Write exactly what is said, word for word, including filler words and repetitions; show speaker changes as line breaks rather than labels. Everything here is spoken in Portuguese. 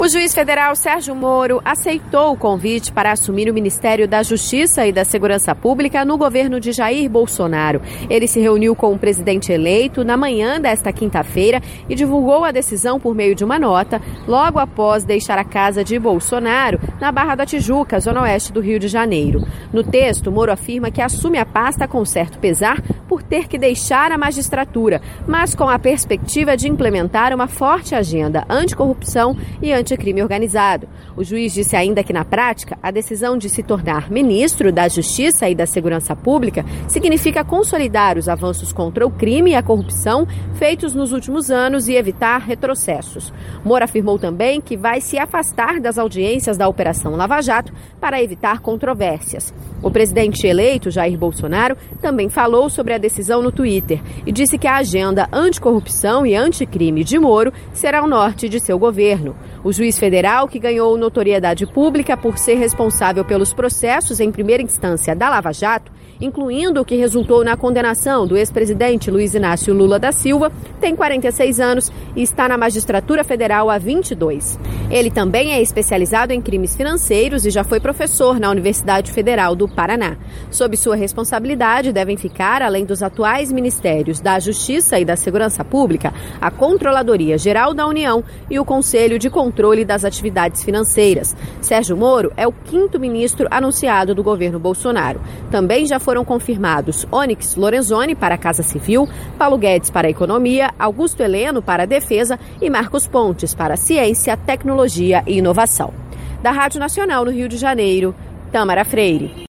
O juiz federal Sérgio Moro aceitou o convite para assumir o Ministério da Justiça e da Segurança Pública no governo de Jair Bolsonaro. Ele se reuniu com o presidente eleito na manhã desta quinta-feira e divulgou a decisão por meio de uma nota, logo após deixar a casa de Bolsonaro na Barra da Tijuca, zona oeste do Rio de Janeiro. No texto, Moro afirma que assume a pasta com certo pesar por ter que deixar a magistratura, mas com a perspectiva de implementar uma forte agenda anticorrupção e anti crime organizado. O juiz disse ainda que, na prática, a decisão de se tornar ministro da Justiça e da Segurança Pública significa consolidar os avanços contra o crime e a corrupção feitos nos últimos anos e evitar retrocessos. Moro afirmou também que vai se afastar das audiências da Operação Lava Jato para evitar controvérsias. O presidente eleito, Jair Bolsonaro, também falou sobre a decisão no Twitter e disse que a agenda anticorrupção e anticrime de Moro será o norte de seu governo. O juiz federal, que ganhou notoriedade pública por ser responsável pelos processos em primeira instância da Lava Jato, incluindo o que resultou na condenação do ex-presidente Luiz Inácio Lula da Silva, tem quarenta e seis anos e está na magistratura federal há vinte e dois. Ele também é especializado em crimes financeiros e já foi professor na Universidade Federal do Paraná. Sob sua responsabilidade devem ficar, além dos atuais ministérios da Justiça e da Segurança Pública, a Controladoria Geral da União e o Conselho de Controle das Atividades Financeiras. Sérgio Moro é o quinto ministro anunciado do governo Bolsonaro. Também já foram confirmados Onyx Lorenzoni para a Casa Civil, Paulo Guedes para a Economia, Augusto Heleno para a Defesa e Marcos Pontes para a Ciência, Tecnologia e Inovação. Da Rádio Nacional no Rio de Janeiro, Tâmara Freire.